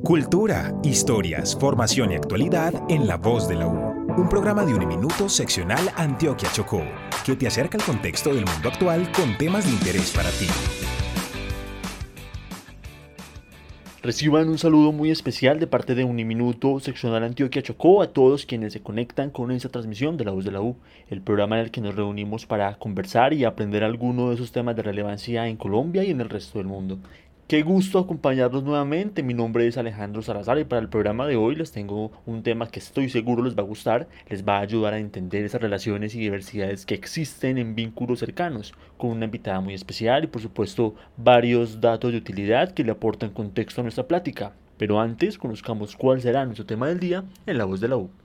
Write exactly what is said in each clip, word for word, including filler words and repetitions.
Cultura, historias, formación y actualidad en La Voz de la U. Un programa de Uniminuto seccional Antioquia Chocó, que te acerca al contexto del mundo actual con temas de interés para ti. Reciban un saludo muy especial de parte de Uniminuto seccional Antioquia Chocó a todos quienes se conectan con esta transmisión de La Voz de la U, el programa en el que nos reunimos para conversar y aprender algunos de esos temas de relevancia en Colombia y en el resto del mundo. Qué gusto acompañarlos nuevamente. Mi nombre es Alejandro Salazar y para el programa de hoy les tengo un tema que estoy seguro les va a gustar, les va a ayudar a entender esas relaciones y diversidades que existen en vínculos cercanos, con una invitada muy especial y por supuesto varios datos de utilidad que le aportan contexto a nuestra plática. Pero antes conozcamos cuál será nuestro tema del día en La Voz de la U.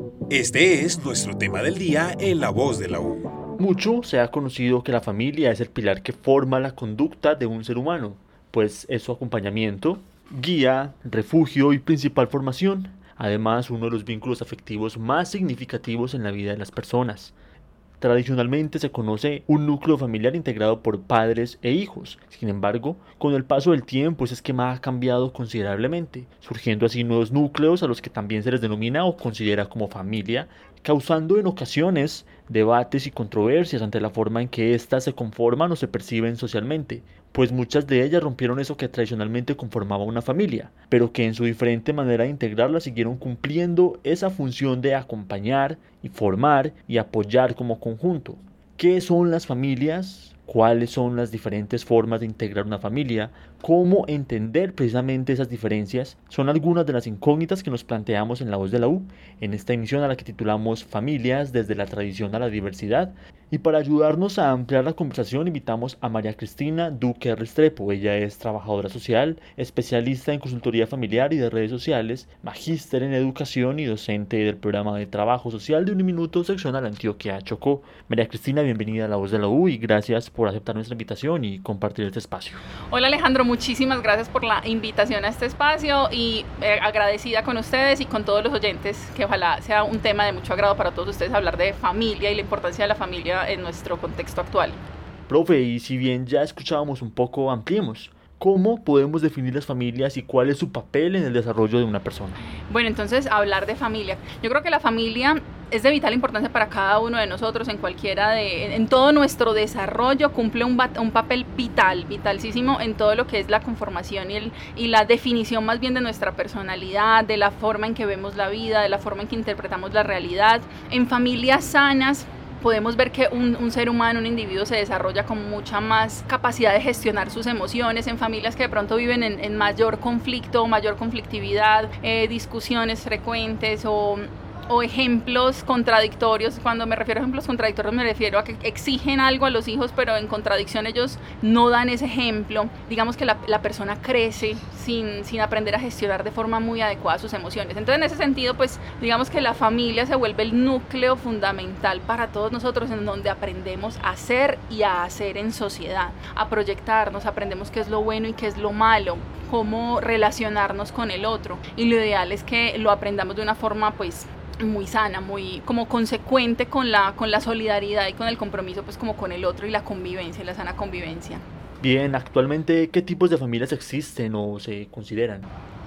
Este es nuestro tema del día en La Voz de la U. Mucho se ha conocido que la familia es el pilar que forma la conducta de un ser humano, pues es su acompañamiento, guía, refugio y principal formación, además uno de los vínculos afectivos más significativos en la vida de las personas. Tradicionalmente se conoce un núcleo familiar integrado por padres e hijos. Sin embargo, con el paso del tiempo ese esquema ha cambiado considerablemente, surgiendo así nuevos núcleos a los que también se les denomina o considera como familia, causando en ocasiones debates y controversias ante la forma en que éstas se conforman o se perciben socialmente, pues muchas de ellas rompieron eso que tradicionalmente conformaba una familia, pero que en su diferente manera de integrarla siguieron cumpliendo esa función de acompañar y formar y apoyar como conjunto. ¿Qué son las familias? ¿Cuáles son las diferentes formas de integrar una familia? ¿Cómo entender precisamente esas diferencias? Son algunas de las incógnitas que nos planteamos en La Voz de la U, en esta emisión a la que titulamos Familias desde la tradición a la diversidad. Y para ayudarnos a ampliar la conversación invitamos a María Cristina Duque Restrepo. Ella es trabajadora social, especialista en consultoría familiar y de redes sociales, magíster en educación y docente del programa de trabajo social de Uniminuto seccional Antioquia Chocó. María Cristina, bienvenida a La Voz de la U y gracias por aceptar nuestra invitación y compartir este espacio. Hola Alejandro, muchísimas gracias por la invitación a este espacio y eh, agradecida con ustedes y con todos los oyentes, que ojalá sea un tema de mucho agrado para todos ustedes hablar de familia y la importancia de la familia en nuestro contexto actual. Profe, y si bien ya escuchábamos un poco, ampliemos. ¿Cómo podemos definir las familias y cuál es su papel en el desarrollo de una persona? Bueno, entonces hablar de familia. Yo creo que la familia es de vital importancia para cada uno de nosotros en cualquiera de, en todo nuestro desarrollo cumple un, un papel vital, vitalísimo en todo lo que es la conformación y, el, y la definición más bien de nuestra personalidad, de la forma en que vemos la vida, de la forma en que interpretamos la realidad. En familias sanas podemos ver que un, un ser humano, un individuo se desarrolla con mucha más capacidad de gestionar sus emociones. En familias que de pronto viven en, en mayor conflicto, mayor conflictividad, eh, discusiones frecuentes o... o ejemplos contradictorios. Cuando me refiero a ejemplos contradictorios me refiero a que exigen algo a los hijos pero en contradicción ellos no dan ese ejemplo. Digamos que la, la persona crece sin, sin aprender a gestionar de forma muy adecuada sus emociones. Entonces en ese sentido pues digamos que la familia se vuelve el núcleo fundamental para todos nosotros, en donde aprendemos a ser y a hacer en sociedad, a proyectarnos, aprendemos qué es lo bueno y qué es lo malo, cómo relacionarnos con el otro, y lo ideal es que lo aprendamos de una forma pues muy sana, muy como consecuente con la, con la solidaridad y con el compromiso pues como con el otro y la convivencia, la sana convivencia. Bien, actualmente, ¿qué tipos de familias existen o se consideran?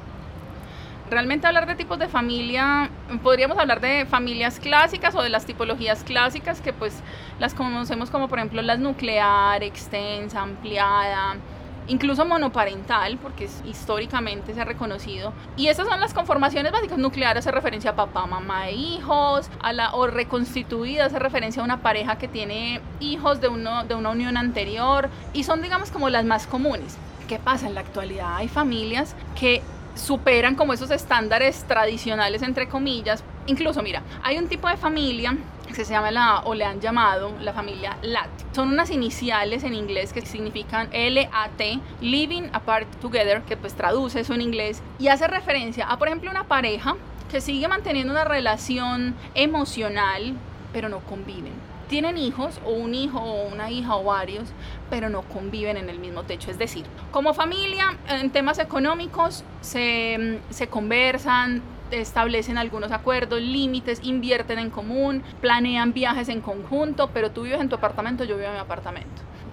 Realmente hablar de tipos de familia, podríamos hablar de familias clásicas o de las tipologías clásicas que pues las conocemos como por ejemplo las nuclear, extensa, ampliada, incluso monoparental, porque es, históricamente se ha reconocido. Y estas son las conformaciones básicas. Nuclear hace referencia a papá, mamá e hijos, a la, o reconstituida hace referencia a una pareja que tiene hijos de, uno, de una unión anterior, y son digamos como las más comunes. ¿Qué pasa? En la actualidad hay familias que superan como esos estándares tradicionales entre comillas. Incluso mira, hay un tipo de familia que se llama la, o le han llamado la familia L A T. Son unas iniciales en inglés que significan L A T, Living Apart Together, que pues traduce eso en inglés y hace referencia a por ejemplo una pareja que sigue manteniendo una relación emocional pero no conviven. Tienen hijos, o un hijo o una hija o varios, pero no conviven en el mismo techo. Es decir, como familia, en temas económicos se, se conversan, establecen algunos acuerdos, límites, invierten en común, planean viajes en conjunto, pero tú vives en tu apartamento, yo vivo en mi apartamento.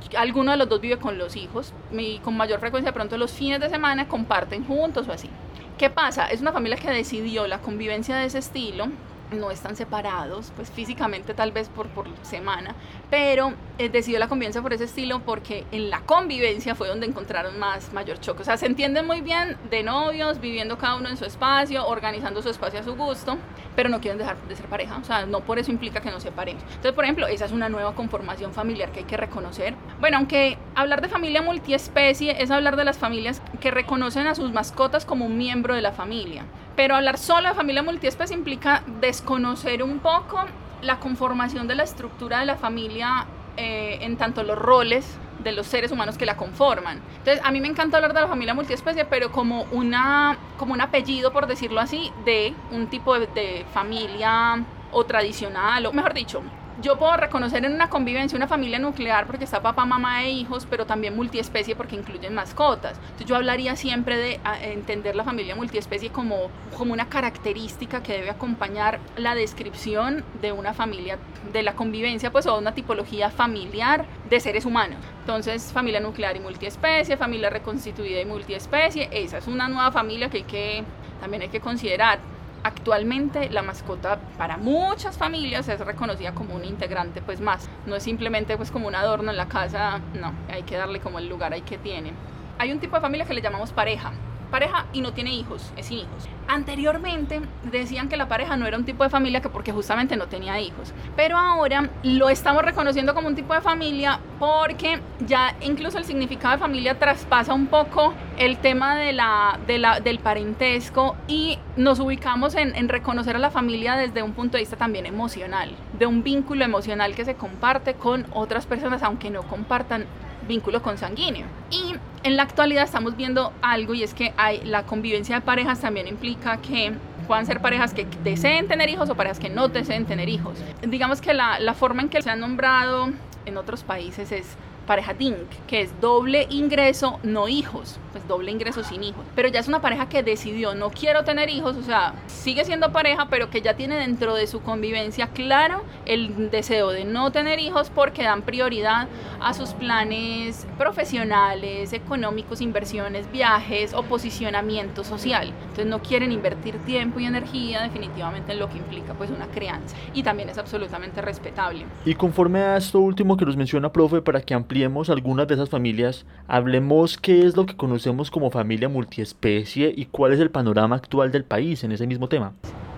alguno de los dos vive con los hijos y con mayor frecuencia de pronto los fines de semana comparten juntos o así. ¿Qué pasa? Es una familia que decidió la convivencia de ese estilo. No están separados, pues físicamente tal vez por, por semana, pero eh, decidió la convivencia por ese estilo porque en la convivencia fue donde encontraron más mayor choque. O sea, se entienden muy bien de novios, viviendo cada uno en su espacio, organizando su espacio a su gusto, pero no quieren dejar de ser pareja. O sea, no por eso implica que nos separemos. Entonces, por ejemplo, esa es una nueva conformación familiar que hay que reconocer. Bueno, aunque hablar de familia multiespecie es hablar de las familias que reconocen a sus mascotas como un miembro de la familia. Pero hablar solo de familia multiespecie implica desconocer un poco la conformación de la estructura de la familia eh, en tanto los roles de los seres humanos que la conforman. Entonces, a mí me encanta hablar de la familia multiespecie, pero como, una, como un apellido, por decirlo así, de un tipo de, de familia o tradicional, o mejor dicho, yo puedo reconocer en una convivencia una familia nuclear porque está papá, mamá e hijos, pero también multiespecie porque incluyen mascotas. Entonces yo hablaría siempre de a, entender la familia multiespecie como, como una característica que debe acompañar la descripción de una familia, de la convivencia, pues, o una tipología familiar de seres humanos. Entonces, familia nuclear y multiespecie, familia reconstituida y multiespecie, esa es una nueva familia que, hay que también hay que considerar. Actualmente la mascota para muchas familias es reconocida como un integrante pues más, no es simplemente pues como un adorno en la casa, no, hay que darle como el lugar ahí que tiene. Hay un tipo de familia que le llamamos pareja, pareja y no tiene hijos, es sin hijos. Anteriormente decían que la pareja no era un tipo de familia que porque justamente no tenía hijos, pero ahora lo estamos reconociendo como un tipo de familia porque ya incluso el significado de familia traspasa un poco el tema de la, de la, del parentesco y nos ubicamos en, en reconocer a la familia desde un punto de vista también emocional, de un vínculo emocional que se comparte con otras personas aunque no compartan vínculo consanguíneo. Y en la actualidad estamos viendo algo y es que hay, la convivencia de parejas también implica que puedan ser parejas que deseen tener hijos o parejas que no deseen tener hijos. Digamos que la, la forma en que se han nombrado en otros países es pareja D I N C, que es doble ingreso, no hijos, pues doble ingreso sin hijos, pero ya es una pareja que decidió no quiero tener hijos, o sea, sigue siendo pareja, pero que ya tiene dentro de su convivencia claro el deseo de no tener hijos porque dan prioridad a sus planes profesionales, económicos, inversiones, viajes o posicionamiento social. Entonces no quieren invertir tiempo y energía definitivamente en lo que implica pues una crianza, y también es absolutamente respetable. Y conforme a esto último que nos menciona, profe, para que ampliemos algunas de esas familias, hablemos qué es lo que conocemos como familia multiespecie y cuál es el panorama actual del país en ese mismo tema.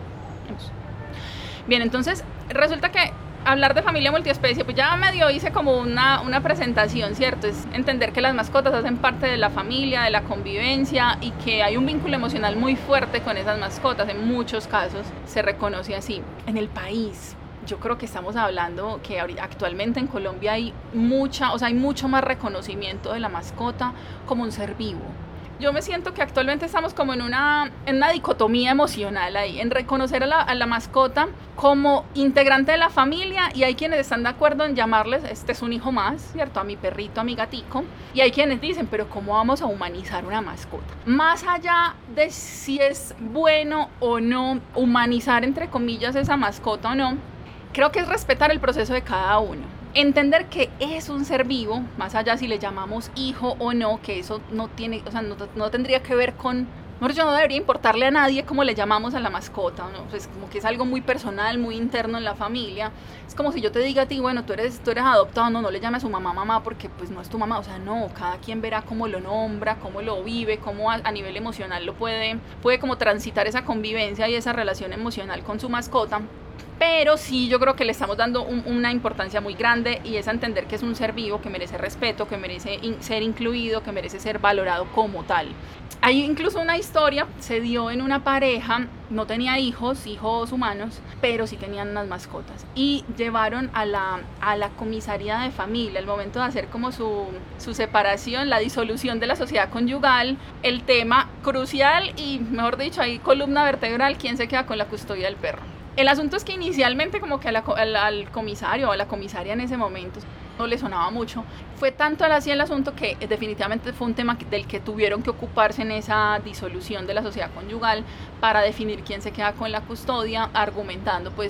Bien, entonces resulta que hablar de familia multiespecie, pues ya medio hice como una, una presentación, ¿cierto? Es entender que las mascotas hacen parte de la familia, de la convivencia y que hay un vínculo emocional muy fuerte con esas mascotas. En muchos casos se reconoce así. En el país, yo creo que estamos hablando que actualmente en Colombia hay mucha, o sea, hay mucho más reconocimiento de la mascota como un ser vivo. Yo me siento que actualmente estamos como en una, en una dicotomía emocional ahí, en reconocer a la, a la mascota como integrante de la familia, y hay quienes están de acuerdo en llamarles, este es un hijo más, ¿cierto? A mi perrito, a mi gatico, y hay quienes dicen, pero ¿cómo vamos a humanizar una mascota? Más allá de si es bueno o no humanizar, entre comillas, esa mascota o no, creo que es respetar el proceso de cada uno. Entender que es un ser vivo, más allá si le llamamos hijo o no, que eso no tiene, o sea, no, no tendría que ver con, no, no debería importarle a nadie cómo le llamamos a la mascota, ¿no? Pues como que es algo muy personal, muy interno en la familia. Es como si yo te diga a ti, bueno, tú eres, tú eres adoptado, no, no le llames a su mamá mamá porque pues no es tu mamá, o sea, no, cada quien verá cómo lo nombra, cómo lo vive, cómo a, a nivel emocional lo puede, puede como transitar esa convivencia y esa relación emocional con su mascota. Pero sí, yo creo que le estamos dando un, una importancia muy grande, y es entender que es un ser vivo que merece respeto, que merece in, ser incluido, que merece ser valorado como tal. Hay incluso una historia, se dio en una pareja, no tenía hijos, hijos humanos, pero sí tenían unas mascotas, y llevaron a la, a la comisaría de familia, el momento de hacer como su, su separación, la disolución de la sociedad conyugal, el tema crucial y, mejor dicho, ahí columna vertebral, quién se queda con la custodia del perro. El asunto es que inicialmente como que a la, al, al comisario o a la comisaria en ese momento no le sonaba mucho. Fue tanto así el asunto que definitivamente fue un tema del que tuvieron que ocuparse en esa disolución de la sociedad conyugal para definir quién se queda con la custodia, argumentando pues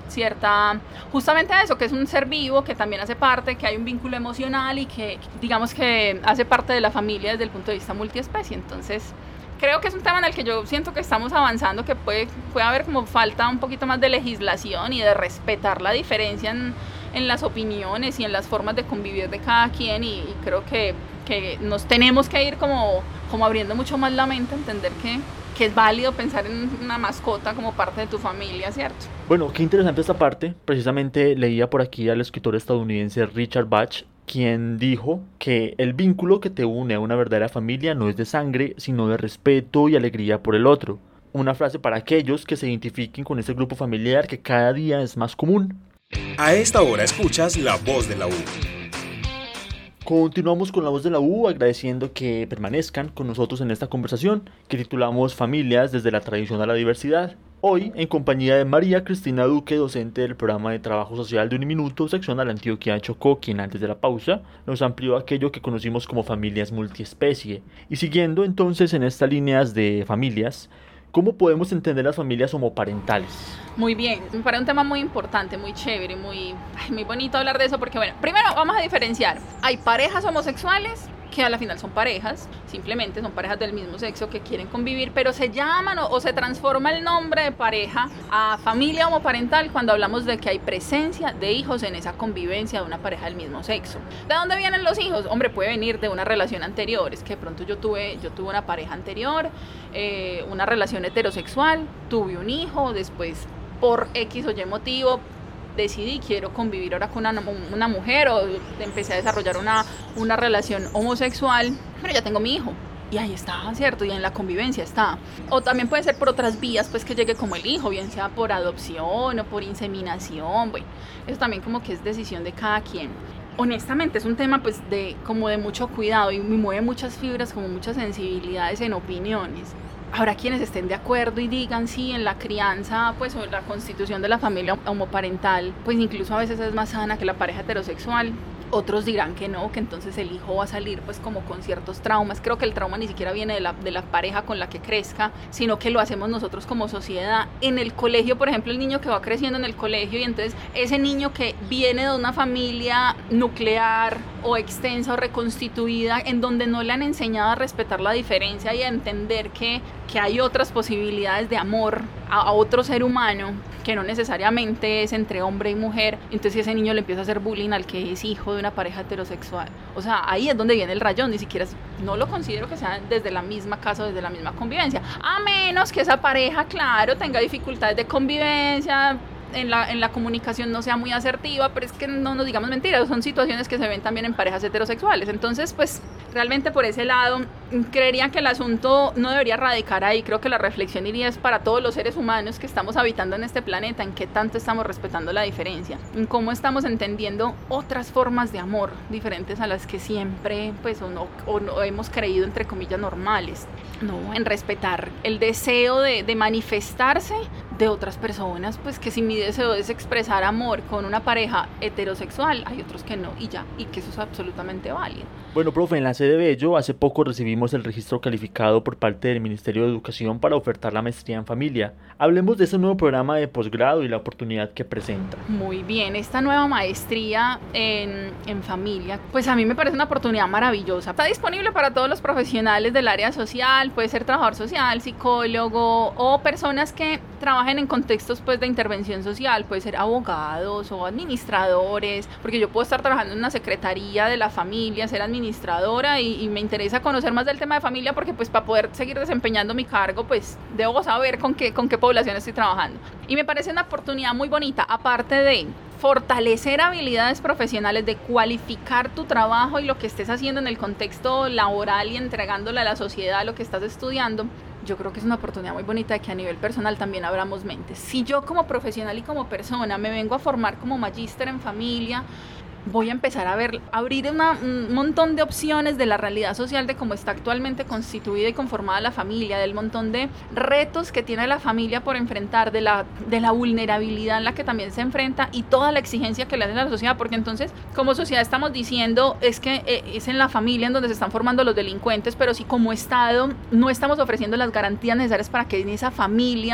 cierta, justamente eso, que es un ser vivo, que también hace parte, que hay un vínculo emocional y que digamos que hace parte de la familia desde el punto de vista multiespecie. Entonces creo que es un tema en el que yo siento que estamos avanzando, que puede, puede haber como falta un poquito más de legislación y de respetar la diferencia en, en las opiniones y en las formas de convivir de cada quien, y, y creo que, que nos tenemos que ir como, como abriendo mucho más la mente, entender que, que es válido pensar en una mascota como parte de tu familia, ¿cierto? Bueno, qué interesante esta parte. Precisamente leía por aquí al escritor estadounidense Richard Bach, quien dijo que el vínculo que te une a una verdadera familia no es de sangre, sino de respeto y alegría por el otro. Una frase para aquellos que se identifiquen con ese grupo familiar que cada día es más común. A esta hora escuchas La Voz de la U. Continuamos con La Voz de la U, agradeciendo que permanezcan con nosotros en esta conversación que titulamos Familias desde la tradición a la diversidad. Hoy, en compañía de María Cristina Duque, docente del programa de trabajo social de Uniminuto, seccional Antioquia Chocó, quien antes de la pausa nos amplió aquello que conocimos como familias multiespecie. Y siguiendo entonces en estas líneas de familias, ¿cómo podemos entender las familias homoparentales? Muy bien, me parece un tema muy importante, muy chévere, muy, ay, muy bonito hablar de eso, porque bueno, primero vamos a diferenciar. Hay parejas homosexuales que a la final son parejas, simplemente son parejas del mismo sexo que quieren convivir, pero se llaman o, o se transforma el nombre de pareja a familia homoparental cuando hablamos de que hay presencia de hijos en esa convivencia de una pareja del mismo sexo. ¿De dónde vienen los hijos? Hombre, puede venir de una relación anterior, es que de pronto yo tuve, yo tuve una pareja anterior, eh, una relación heterosexual, tuve un hijo, después por X o Y motivo decidí quiero convivir ahora con una, una mujer, o empecé a desarrollar una, una relación homosexual, pero ya tengo mi hijo. Y ahí está, ¿cierto? Y en la convivencia está. O también puede ser por otras vías, pues que llegue como el hijo, bien sea por adopción o por inseminación. Bueno, eso también como que es decisión de cada quien. Honestamente es un tema pues de como de mucho cuidado y me mueve muchas fibras, como muchas sensibilidades en opiniones. Habrá quienes estén de acuerdo y digan sí, en la crianza pues o en la constitución de la familia homoparental pues incluso a veces es más sana que la pareja heterosexual. Otros dirán que no, que entonces el hijo va a salir pues como con ciertos traumas. Creo que el trauma ni siquiera viene de la, de la pareja con la que crezca, sino que lo hacemos nosotros como sociedad. En el colegio, por ejemplo, el niño que va creciendo en el colegio y entonces ese niño que viene de una familia nuclear o extensa o reconstituida en donde no le han enseñado a respetar la diferencia y a entender que, que hay otras posibilidades de amor a, a otro ser humano, que no necesariamente es entre hombre y mujer, entonces ese niño le empieza a hacer bullying al que es hijo de una pareja heterosexual. O sea, ahí es donde viene el rayón, ni siquiera, no lo considero que sea desde la misma casa o desde la misma convivencia, a menos que esa pareja, claro, tenga dificultades de convivencia, en la, en la comunicación no sea muy asertiva, pero es que no nos digamos mentiras, son situaciones que se ven también en parejas heterosexuales. Entonces, pues, realmente por ese lado, creería que el asunto no debería radicar ahí. Creo que la reflexión iría es para todos los seres humanos que estamos habitando en este planeta, en qué tanto estamos respetando la diferencia, en cómo estamos entendiendo otras formas de amor diferentes a las que siempre, pues, o no, o no hemos creído, entre comillas, normales, ¿no? En respetar el deseo de, de manifestarse de otras personas, pues que si mi deseo es expresar amor con una pareja heterosexual, hay otros que no, y ya, y que eso es absolutamente válido. Bueno, profe, en la sede Bello hace poco recibimos el registro calificado por parte del Ministerio de Educación para ofertar la maestría en familia. Hablemos de ese nuevo programa de posgrado y la oportunidad que presenta. Muy bien, esta nueva maestría en, en familia, pues a mí me parece una oportunidad maravillosa. Está disponible para todos los profesionales del área social, puede ser trabajador social, psicólogo o personas que trabajen en contextos pues de intervención social, puede ser abogados o administradores, porque yo puedo estar trabajando en una secretaría de la familia, ser administradora y, y me interesa conocer más del tema de familia porque pues para poder seguir desempeñando mi cargo pues debo saber con qué, con qué población estoy trabajando. Y me parece una oportunidad muy bonita, aparte de fortalecer habilidades profesionales, de cualificar tu trabajo y lo que estés haciendo en el contexto laboral y entregándole a la sociedad lo que estás estudiando. Yo creo que es una oportunidad muy bonita de que a nivel personal también abramos mentes. Si yo como profesional y como persona me vengo a formar como magíster en familia, voy a empezar a ver, a abrir una, un montón de opciones de la realidad social, de cómo está actualmente constituida y conformada la familia, del montón de retos que tiene la familia por enfrentar, de la, de la vulnerabilidad en la que también se enfrenta y toda la exigencia que le hace a la sociedad, porque entonces como sociedad estamos diciendo es que eh, es en la familia en donde se están formando los delincuentes, pero si como Estado no estamos ofreciendo las garantías necesarias para que en esa familia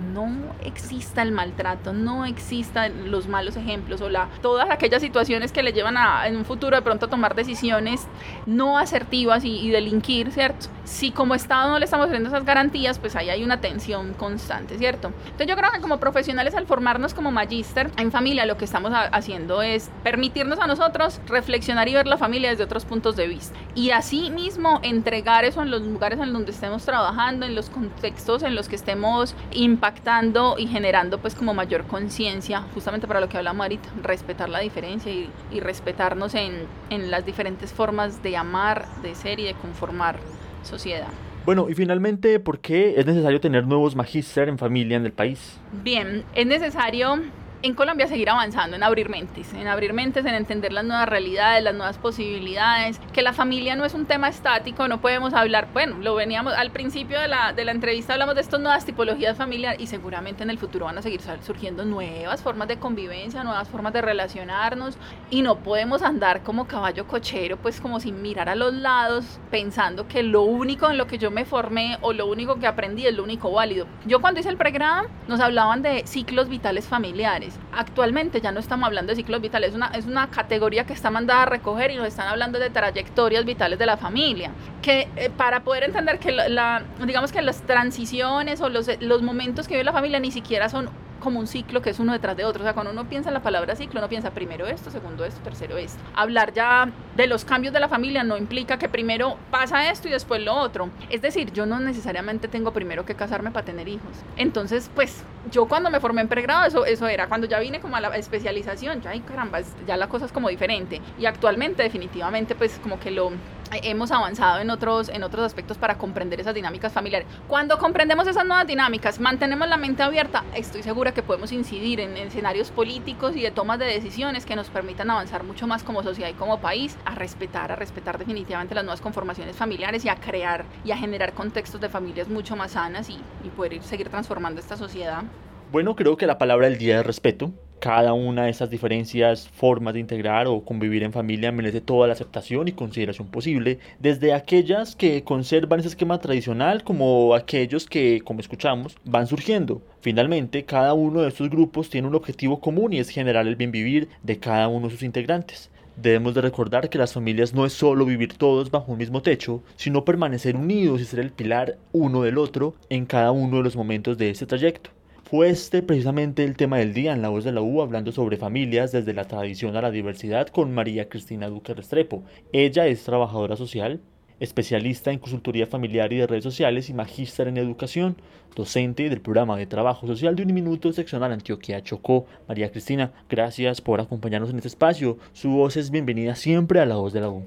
no exista el maltrato, no existan los malos ejemplos o la, todas aquellas situaciones que le llevan a, en un futuro de pronto a tomar decisiones no asertivas y, y delinquir, ¿cierto? Si como Estado no le estamos ofreciendo esas garantías, pues ahí hay una tensión constante, ¿cierto? Entonces yo creo que como profesionales al formarnos como magíster en familia, lo que estamos a, haciendo es permitirnos a nosotros reflexionar y ver la familia desde otros puntos de vista. Y así mismo entregar eso en los lugares en donde estemos trabajando, en los contextos en los que estemos impactando y generando pues como mayor conciencia, justamente para lo que hablamos ahorita, respetar la diferencia y, y respetarnos en, en las diferentes formas de amar, de ser y de conformar sociedad. Bueno, y finalmente, ¿por qué es necesario tener nuevos magíster en familia en el país? Bien, es necesario en Colombia seguir avanzando, en abrir mentes, en abrir mentes, en entender las nuevas realidades, las nuevas posibilidades, que la familia no es un tema estático, no podemos hablar, bueno, lo veníamos al principio de la, de la entrevista, hablamos de estas nuevas tipologías familiares y seguramente en el futuro van a seguir surgiendo nuevas formas de convivencia, nuevas formas de relacionarnos y no podemos andar como caballo cochero, pues como sin mirar a los lados, pensando que lo único en lo que yo me formé o lo único que aprendí es lo único válido. Yo cuando hice el pregrado nos hablaban de ciclos vitales familiares. Actualmente ya no estamos hablando de ciclos vitales, es una, es una categoría que está mandada a recoger y nos están hablando de trayectorias vitales de la familia, que eh, para poder entender que la, la, digamos que las transiciones o los, los momentos que vive la familia ni siquiera son como un ciclo que es uno detrás de otro, o sea, cuando uno piensa en la palabra ciclo, uno piensa primero esto, segundo esto, tercero esto. Hablar ya de los cambios de la familia no implica que primero pasa esto y después lo otro, es decir, yo no necesariamente tengo primero que casarme para tener hijos. Entonces, pues, yo cuando me formé en pregrado, eso, eso era, cuando ya vine como a la especialización, ya, ay caramba, ya la cosa es como diferente, y actualmente definitivamente, pues, como que lo hemos avanzado en otros, en otros aspectos para comprender esas dinámicas familiares. Cuando comprendemos esas nuevas dinámicas, mantenemos la mente abierta, estoy segura que podemos incidir en escenarios políticos y de tomas de decisiones que nos permitan avanzar mucho más como sociedad y como país, a respetar, a respetar definitivamente las nuevas conformaciones familiares y a crear y a generar contextos de familias mucho más sanas y, y poder ir, seguir transformando esta sociedad. Bueno, creo que la palabra del día es respeto. Cada una de esas diferentes formas de integrar o convivir en familia merece toda la aceptación y consideración posible, desde aquellas que conservan ese esquema tradicional como aquellos que, como escuchamos, van surgiendo. Finalmente, cada uno de estos grupos tiene un objetivo común y es generar el bien vivir de cada uno de sus integrantes. Debemos de recordar que las familias no es solo vivir todos bajo un mismo techo, sino permanecer unidos y ser el pilar uno del otro en cada uno de los momentos de este trayecto. Fue este precisamente el tema del día en La Voz de la U, hablando sobre familias desde la tradición a la diversidad con María Cristina Duque Restrepo. Ella es trabajadora social, especialista en consultoría familiar y de redes sociales y magíster en educación, docente del programa de trabajo social de Uniminuto seccional Antioquia Chocó. María Cristina, gracias por acompañarnos en este espacio. Su voz es bienvenida siempre a La Voz de la U.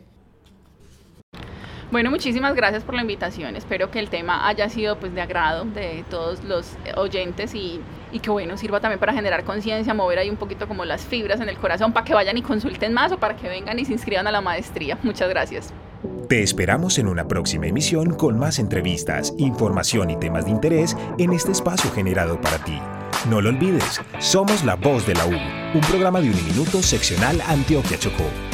Bueno, muchísimas gracias por la invitación. Espero que el tema haya sido pues de agrado de todos los oyentes y, y que bueno, sirva también para generar conciencia, mover ahí un poquito como las fibras en el corazón para que vayan y consulten más o para que vengan y se inscriban a la maestría. Muchas gracias. Te esperamos en una próxima emisión con más entrevistas, información y temas de interés en este espacio generado para ti. No lo olvides, somos La Voz de la U, un programa de Uniminuto seccional Antioquia Chocó.